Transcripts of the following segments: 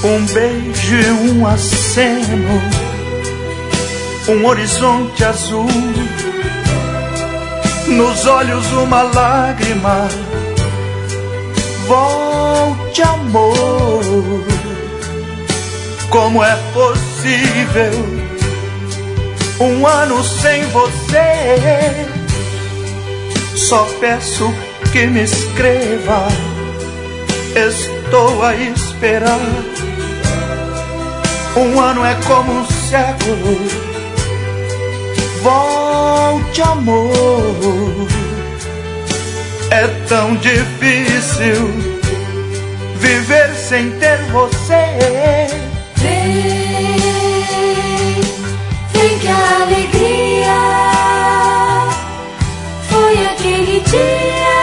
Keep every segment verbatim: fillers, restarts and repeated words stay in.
Um beijo e um aceno, um horizonte azul, nos olhos uma lágrima. Volte, amor. Como é possível um ano sem você? Só peço que me escreva, estou a esperar. Um ano é como um século. Volte, amor. É tão difícil viver sem ter você. Vem, vem que a alegria foi aquele dia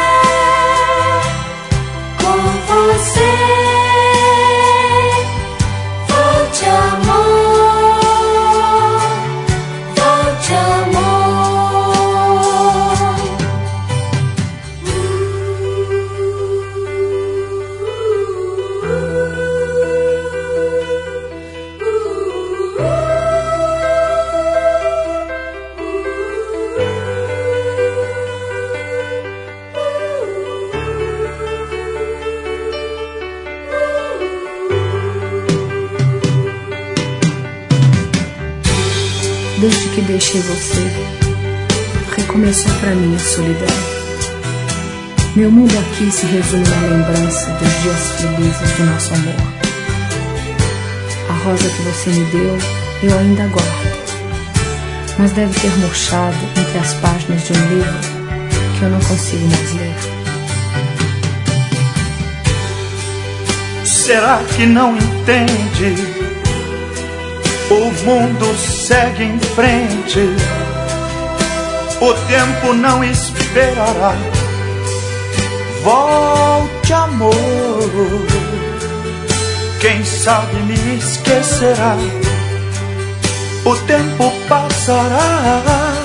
com você. Volte, amor, volte, amor. Desde que deixei você, recomeçou pra mim a solidão. Meu mundo aqui se resume na lembrança dos dias felizes do nosso amor. A rosa que você me deu, eu ainda guardo, mas deve ter murchado entre as páginas de um livro que eu não consigo mais ler. Será que não entende? O mundo segue em frente, o tempo não esperará. Volte, amor, quem sabe me esquecerá. O tempo passará.